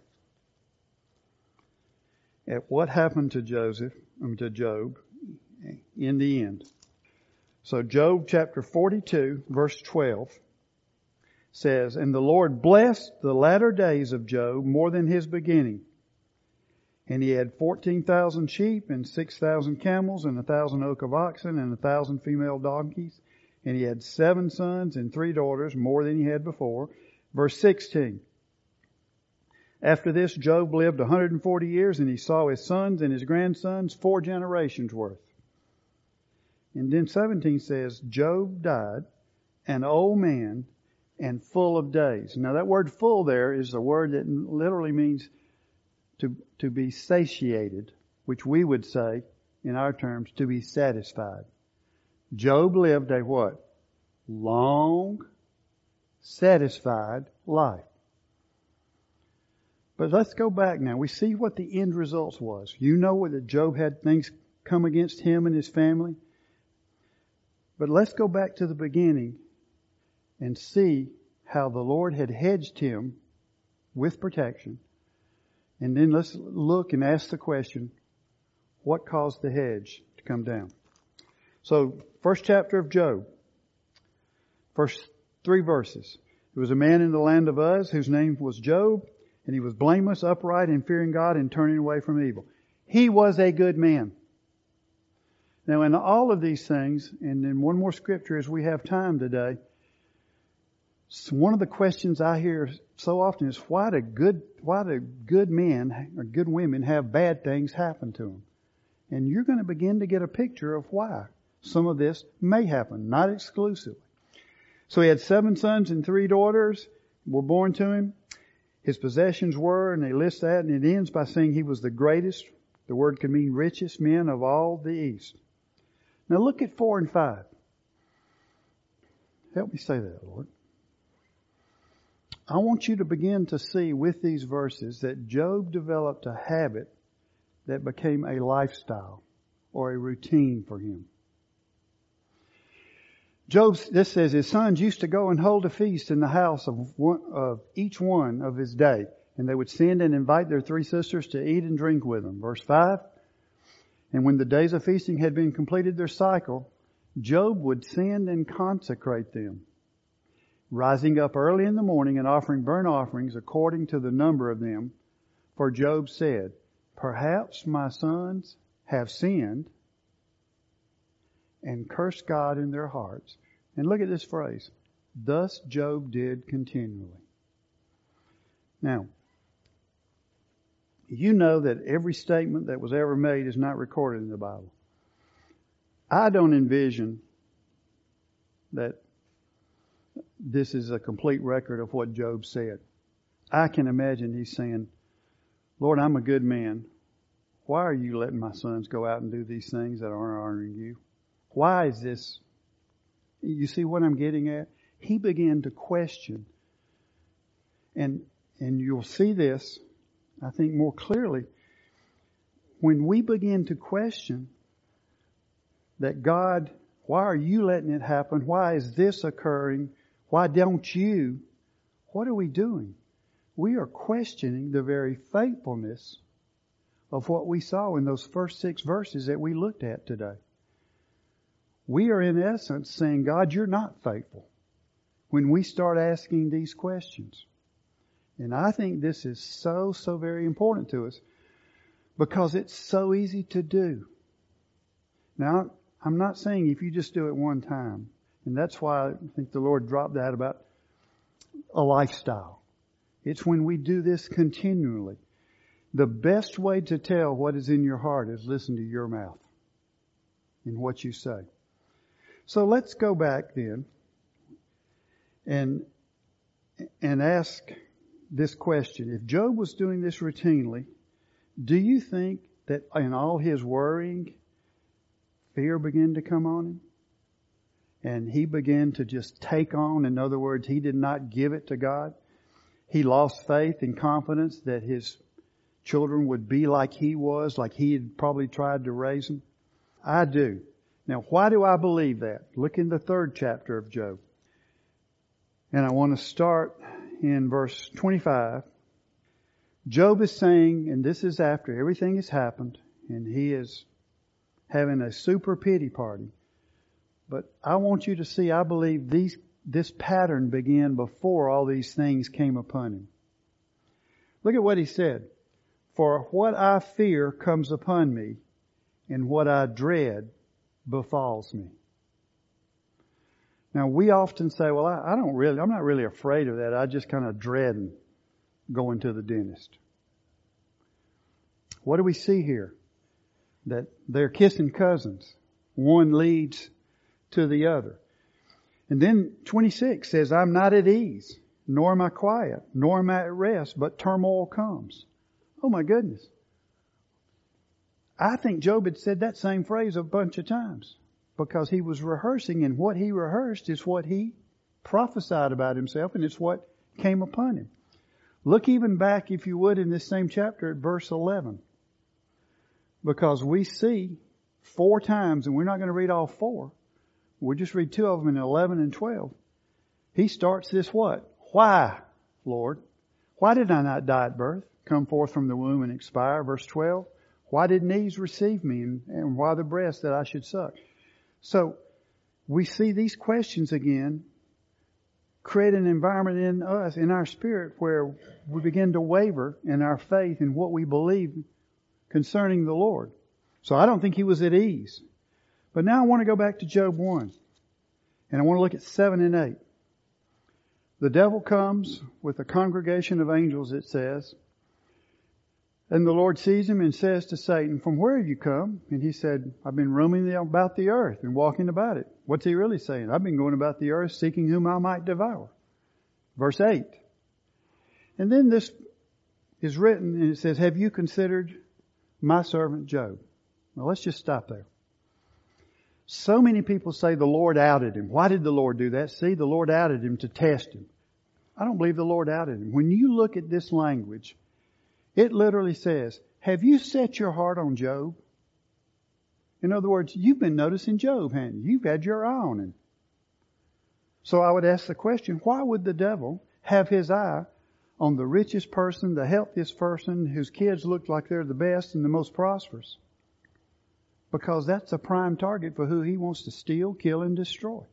At what happened to Joseph, I mean to Job, in the end. So Job chapter forty-two, verse twelve says, "And the Lord blessed the latter days of Job more than his beginning. And he had fourteen thousand sheep and six thousand camels and a thousand yoke of oxen and a thousand female donkeys. And he had seven sons and three daughters, more than he had before." Verse sixteen. "After this, Job lived one hundred forty years, and he saw his sons and his grandsons four generations worth." And then seventeen says, "Job died, an old man and full of days." Now that word "full" there is the word that literally means to, to be satiated, which we would say, in our terms, to be satisfied. Job lived a what? Long, satisfied life. But let's go back now. We see what the end result was. You know that Job had things come against him and his family. But let's go back to the beginning and see how the Lord had hedged him with protection. And then let's look and ask the question, what caused the hedge to come down? So, first chapter of Job. First three verses. There was a man in the land of Uz whose name was Job, and he was blameless, upright, and fearing God and turning away from evil. He was a good man. Now, in all of these things, and in one more scripture as we have time today, one of the questions I hear so often is, why do good, why do good men or good women have bad things happen to them? And you're going to begin to get a picture of why some of this may happen, not exclusively. So he had seven sons and three daughters were born to him. his possessions were, and they list that, and it ends by saying he was the greatest, the word could mean richest men of all the East. Now look at four and five. Help me say that, Lord. I want you to begin to see with these verses that Job developed a habit that became a lifestyle or a routine for him. Job, this says, his sons used to go and hold a feast in the house of, one, of each one of his day. And they would send and invite their three sisters to eat and drink with them. Verse five. And when the days of feasting had been completed their cycle, Job would send and consecrate them, rising up early in the morning and offering burnt offerings according to the number of them. For Job said, perhaps my sons have sinned and cursed God in their hearts. And look at this phrase. Thus Job did continually. Now, you know that every statement that was ever made is not recorded in the Bible. I don't envision that this is a complete record of what Job said. I can imagine he's saying, Lord, I'm a good man. Why are you letting my sons go out and do these things that aren't honoring you? Why is this? You see what I'm getting at? He began to question. And, and you'll see this, I think, more clearly. When we begin to question that God, why are you letting it happen? Why is this occurring? Why don't you? What are we doing? We are questioning the very faithfulness of what we saw in those first six verses that we looked at today. We are in essence saying, God, you're not faithful when we start asking these questions. And I think this is so, so very important to us because it's so easy to do. Now, I'm not saying if you just do it one time, and that's why I think the Lord dropped that about a lifestyle. It's when we do this continually. The best way to tell what is in your heart is listen to your mouth and what you say. So let's go back then and, and ask this question. If Job was doing this routinely, do you think that in all his worrying, fear began to come on him? And he began to just take on, in other words, he did not give it to God. He lost faith and confidence that his children would be like he was, like he had probably tried to raise them. I do. Now, why do I believe that? Look in the third chapter of Job. And I want to start in verse twenty-five. Job is saying, and this is after everything has happened, and he is having a super pity party. But I want you to see, I believe these, this pattern began before all these things came upon him. Look at what he said. For what I fear comes upon me, and what I dread befalls me. Now we often say, well, I, I don't really, I'm not really afraid of that. I just kind of dread going to the dentist. What do we see here? That they're kissing cousins. One leads to the other. And then twenty-six says, I'm not at ease, nor am I quiet, nor am I at rest, but turmoil comes. Oh my goodness. I think Job had said that same phrase a bunch of times because he was rehearsing, and what he rehearsed is what he prophesied about himself, and it's what came upon him. Look even back, if you would, in this same chapter at verse eleven. Because we see four times, and we're not going to read all four. We'll just read two of them in eleven and twelve. He starts this what? Why, Lord? Why did I not die at birth, come forth from the womb and expire? Verse twelve. Why did knees receive me, and, and why the breast that I should suck? So we see these questions again create an environment in us, in our spirit, where we begin to waver in our faith in what we believe concerning the Lord. So I don't think he was at ease. But now I want to go back to Job one. And I want to look at seven and eight. The devil comes with a congregation of angels, it says. And the Lord sees him and says to Satan, from where have you come? And he said, I've been roaming about the earth and walking about it. What's he really saying? I've been going about the earth seeking whom I might devour. Verse eight. And then this is written and it says, have you considered my servant Job? Well, let's just stop there. So many people say the Lord outed him. Why did the Lord do that? See, the Lord outed him to test him. I don't believe the Lord outed him. When you look at this language, it literally says, have you set your heart on Job? In other words, you've been noticing Job, haven't you? You've had your eye on him. So I would ask the question, why would the devil have his eye on the richest person, the healthiest person, whose kids look like they're the best and the most prosperous? Because that's a prime target for who he wants to steal, kill, and destroy.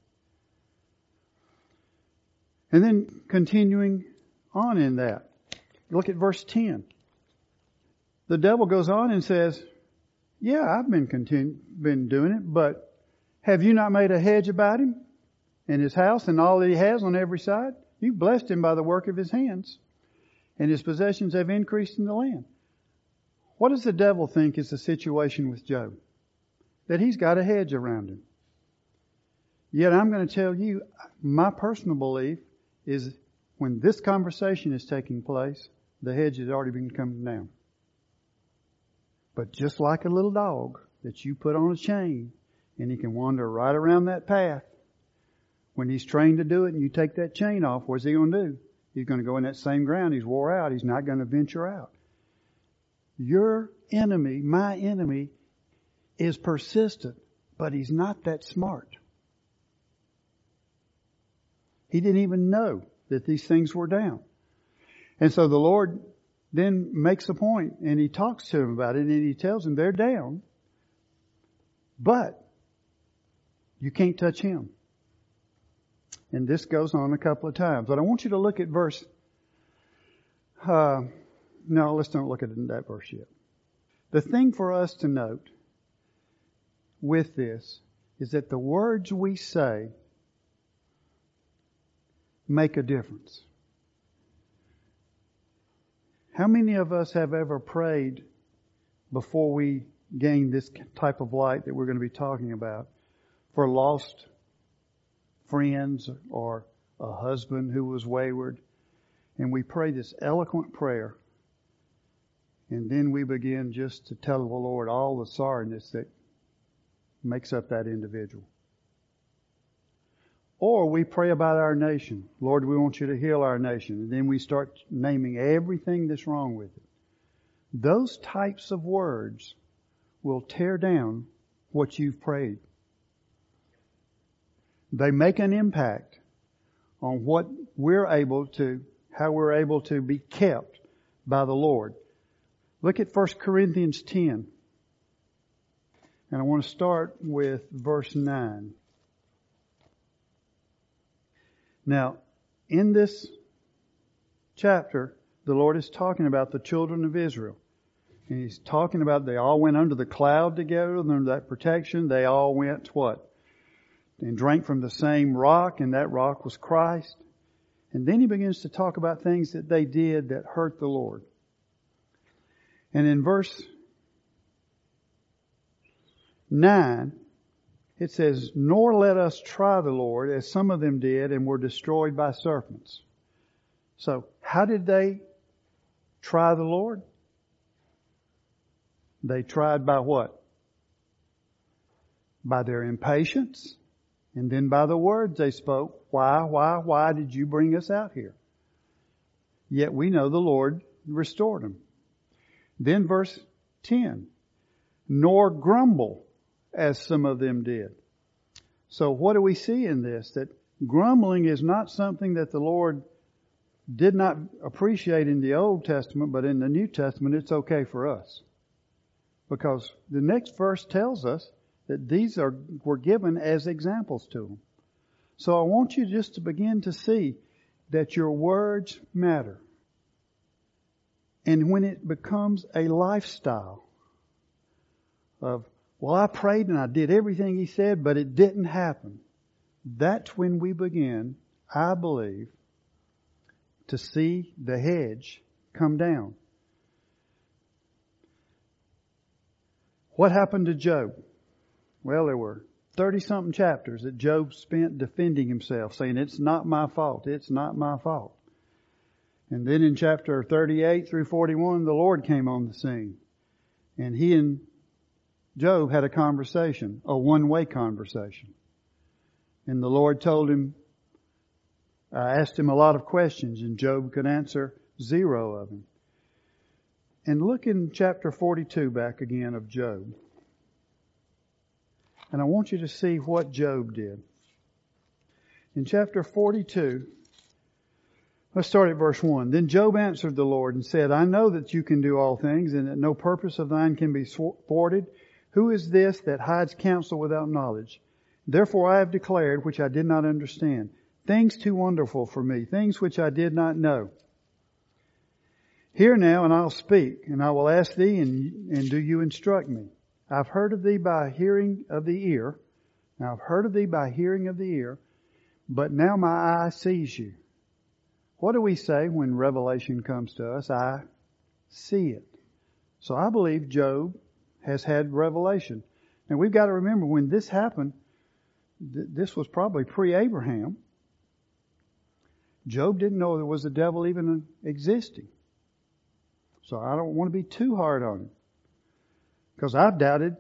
And then continuing on in that, look at verse ten. The devil goes on and says, yeah, I've been continu- been doing it, but have you not made a hedge about him and his house and all that he has on every side? You've blessed him by the work of his hands, and his possessions have increased in the land. What does the devil think is the situation with Job? That he's got a hedge around him. Yet I'm going to tell you, my personal belief is when this conversation is taking place, the hedge has already been coming down. But just like a little dog that you put on a chain and he can wander right around that path, when he's trained to do it and you take that chain off, what's he going to do? He's going to go in that same ground. He's wore out. He's not going to venture out. Your enemy, my enemy, is persistent, but he's not that smart. He didn't even know that these things were down. And so the Lord then makes a point and he talks to him about it and he tells him they're down, but you can't touch him. And this goes on a couple of times. But I want you to look at verse, uh, no, let's don't look at that verse yet. The thing for us to note with this is that the words we say make a difference. How many of us have ever prayed before we gain this type of light that we're going to be talking about for lost friends or a husband who was wayward, and we pray this eloquent prayer, and then we begin just to tell the Lord all the sorrowness that makes up that individual? Or we pray about our nation. Lord, we want you to heal our nation. And then we start naming everything that's wrong with it. Those types of words will tear down what you've prayed. They make an impact on what we're able to, how we're able to be kept by the Lord. Look at First Corinthians ten. And I want to start with verse nine. Now, in this chapter, the Lord is talking about the children of Israel. And He's talking about they all went under the cloud together, under that protection. They all went what? And drank from the same rock, and that rock was Christ. And then He begins to talk about things that they did that hurt the Lord. And in verse nine, it says, nor let us try the Lord as some of them did and were destroyed by serpents. So, how did they try the Lord? They tried by what? By their impatience, and then by the words they spoke. Why, why, why did you bring us out here? Yet we know the Lord restored them. Then verse ten, nor grumble as some of them did. So what do we see in this? That grumbling is not something that the Lord did not appreciate in the Old Testament, but in the New Testament it's okay for us. Because the next verse tells us that these are were given as examples to them. So I want you just to begin to see that your words matter. And when it becomes a lifestyle of, well, I prayed and I did everything He said, but it didn't happen. That's when we begin, I believe, to see the hedge come down. What happened to Job? Well, there were thirty-something chapters that Job spent defending himself, saying, it's not my fault, it's not my fault. And then in chapter thirty-eight through forty-one, the Lord came on the scene. And he and Job had a conversation, a one-way conversation. And the Lord told him, I asked him a lot of questions, and Job could answer zero of them. And look in chapter forty-two back again of Job. And I want you to see what Job did. In chapter forty-two, let's start at verse one. Then Job answered the Lord and said, I know that you can do all things, and that no purpose of thine can be thwarted. Who is this that hides counsel without knowledge? Therefore I have declared, which I did not understand, things too wonderful for me, things which I did not know. Hear now, and I'll speak, and I will ask thee, and, and do you instruct me. I've heard of thee by hearing of the ear. Now I've heard of thee by hearing of the ear, but now my eye sees you. What do we say when revelation comes to us? I see it. So I believe Job has had revelation. Now we've got to remember when this happened, th- this was probably pre-Abraham. Job didn't know there was a devil even existing. So I don't want to be too hard on him. Because I've doubted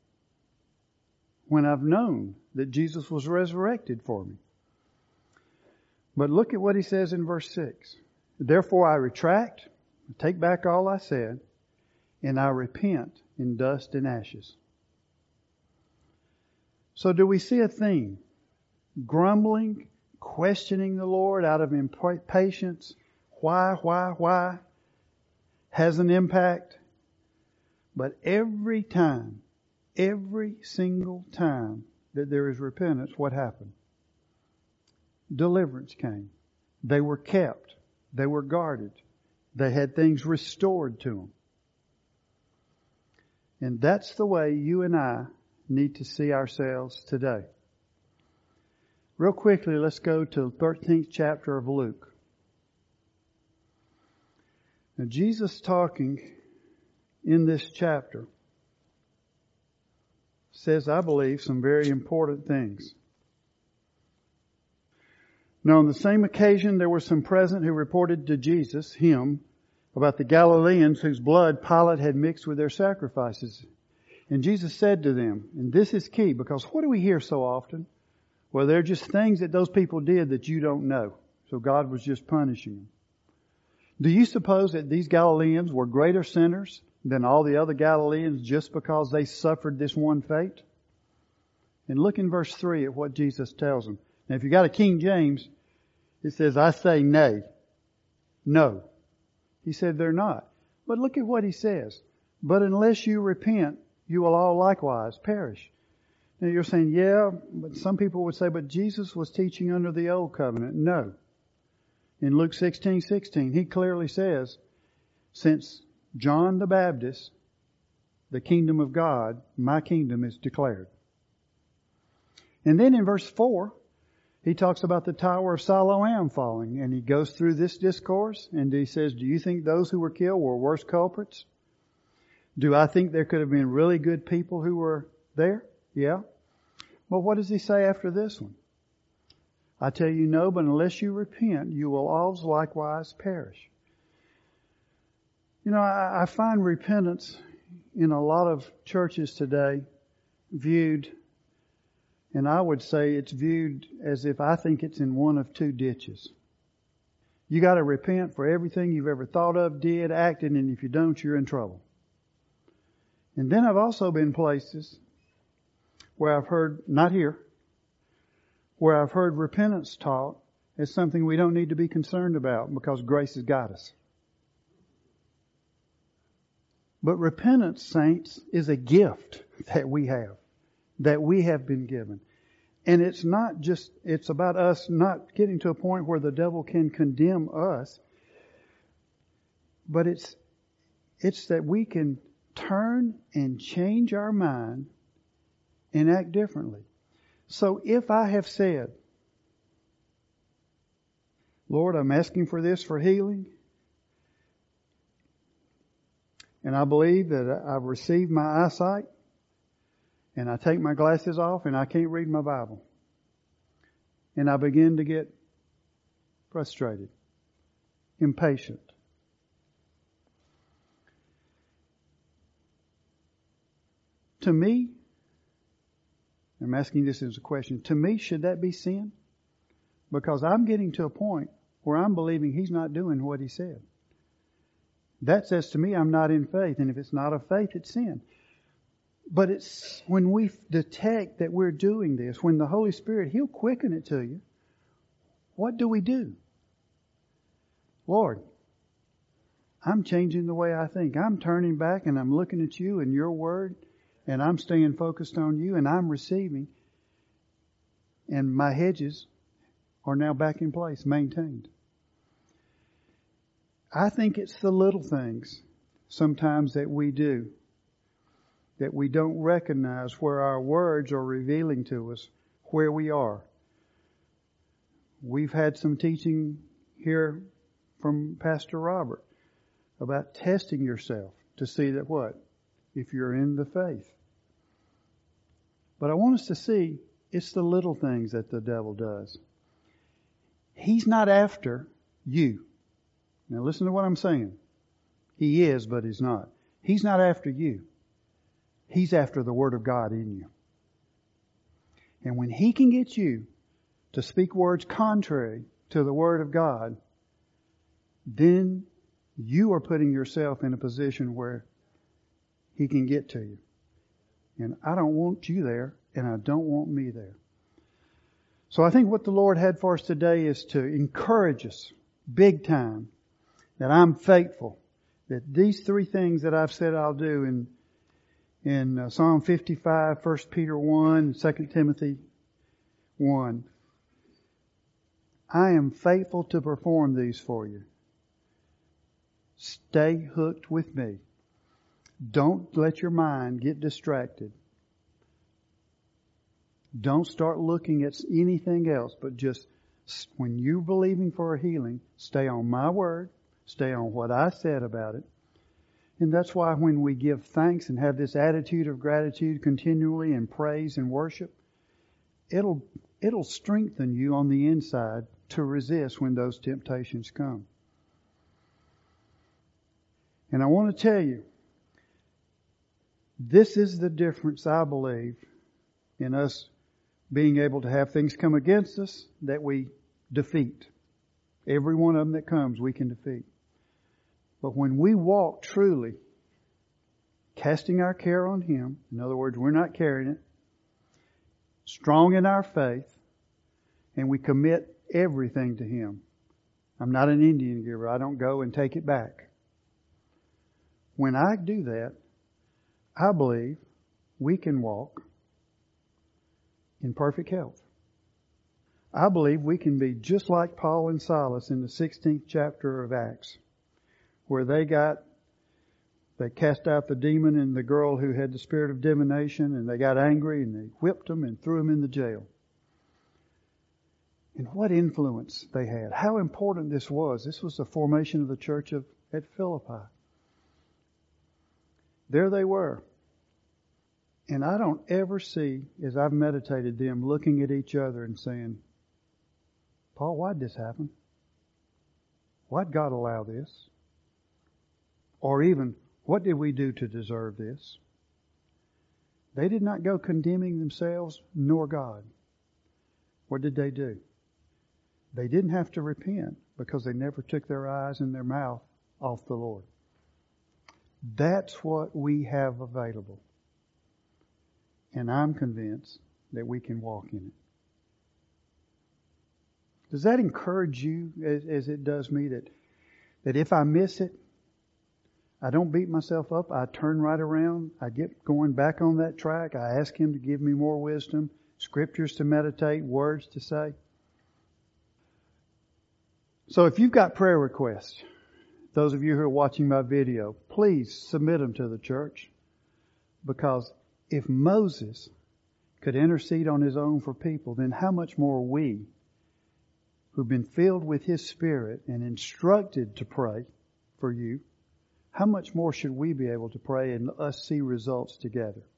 when I've known that Jesus was resurrected for me. But look at what he says in verse six. Therefore I retract, take back all I said, and I repent in dust and ashes. So do we see a theme? Grumbling, questioning the Lord out of impatience. Why, why, why? Has an impact. But every time, every single time that there is repentance, what happened? Deliverance came. They were kept. They were guarded. They had things restored to them. And that's the way you and I need to see ourselves today. Real quickly, let's go to the thirteenth chapter of Luke. Now, Jesus talking in this chapter says, I believe, some very important things. Now, on the same occasion, there were some present who reported to Jesus, him, about the Galileans whose blood Pilate had mixed with their sacrifices. And Jesus said to them, and this is key, because what do we hear so often? Well, they're just things that those people did that you don't know. So God was just punishing them. Do you suppose that these Galileans were greater sinners than all the other Galileans just because they suffered this one fate? And look in verse three at what Jesus tells them. Now, if you got a King James, it says, I say nay. No. He said they're not. But look at what he says. But unless you repent, you will all likewise perish. Now you're saying, yeah, but some people would say, but Jesus was teaching under the old covenant. No. In Luke sixteen sixteen, he clearly says, since John the Baptist, the kingdom of God, my kingdom is declared. And then in verse four, he talks about the Tower of Siloam falling, and he goes through this discourse, and he says, do you think those who were killed were worse culprits? Do I think there could have been really good people who were there? Yeah. Well, what does he say after this one? I tell you no, but unless you repent, you will all likewise perish. You know, I, I find repentance in a lot of churches today viewed, and I would say it's viewed as if I think it's in one of two ditches. You got to repent for everything you've ever thought of, did, acted, and if you don't, you're in trouble. And then I've also been places where I've heard, not here, where I've heard repentance taught as something we don't need to be concerned about because grace has got us. But repentance, saints, is a gift that we have, that we have been given. And it's not just, it's about us not getting to a point where the devil can condemn us, but it's, it's that we can turn and change our mind and act differently. So if I have said, Lord, I'm asking for this for healing, and I believe that I've received my eyesight, and I take my glasses off and I can't read my Bible, and I begin to get frustrated. impatient. To me, I'm asking this as a question, to me, should that be sin? Because I'm getting to a point where I'm believing He's not doing what He said. That says to me I'm not in faith. And if it's not of faith, it's sin. But it's when we detect that we're doing this, when the Holy Spirit, He'll quicken it to you. What do we do? Lord, I'm changing the way I think. I'm turning back and I'm looking at You and Your Word, and I'm staying focused on You, and I'm receiving. And my hedges are now back in place, maintained. I think it's the little things sometimes that we do, that we don't recognize where our words are revealing to us where we are. We've had some teaching here from Pastor Robert about testing yourself to see that what? If you're in the faith. But I want us to see it's the little things that the devil does. He's not after you. Now listen to what I'm saying. He is, but He's not. He's not after you. He's after the Word of God in you. And when He can get you to speak words contrary to the Word of God, then you are putting yourself in a position where He can get to you. And I don't want you there, and I don't want me there. So I think what the Lord had for us today is to encourage us big time that I'm faithful, that these three things that I've said I'll do in in uh, Psalm fifty-five, First Peter one, Second Timothy one, I am faithful to perform these for you. Stay hooked with me. Don't let your mind get distracted. Don't start looking at anything else, but just when you're believing for a healing, stay on my word, stay on what I said about it. And that's why when we give thanks and have this attitude of gratitude continually and praise and worship, it'll it'll strengthen you on the inside to resist when those temptations come. And I want to tell you, this is the difference, I believe, in us being able to have things come against us that we defeat. Every one of them that comes, we can defeat. But when we walk truly, casting our care on Him, in other words, we're not carrying it, strong in our faith, and we commit everything to Him. I'm not an Indian giver. I don't go and take it back. When I do that, I believe we can walk in perfect health. I believe we can be just like Paul and Silas in the sixteenth chapter of Acts, where they got, they cast out the demon and the girl who had the spirit of divination, and they got angry and they whipped them and threw them in the jail. And what influence they had. How important this was. This was the formation of the church of at Philippi. There they were. And I don't ever see, as I've meditated, them looking at each other and saying, Paul, why'd this happen? Why'd God allow this? Or even, what did we do to deserve this? They did not go condemning themselves nor God. What did they do? They didn't have to repent because they never took their eyes and their mouth off the Lord. That's what we have available. And I'm convinced that we can walk in it. Does that encourage you as, as it does me, that, that if I miss it, I don't beat myself up. I turn right around. I get going back on that track. I ask Him to give me more wisdom, scriptures to meditate, words to say. So if you've got prayer requests, those of you who are watching my video, please submit them to the church. Because if Moses could intercede on his own for people, then how much more we, who've been filled with His Spirit and instructed to pray for you, how much more should we be able to pray and us see results together?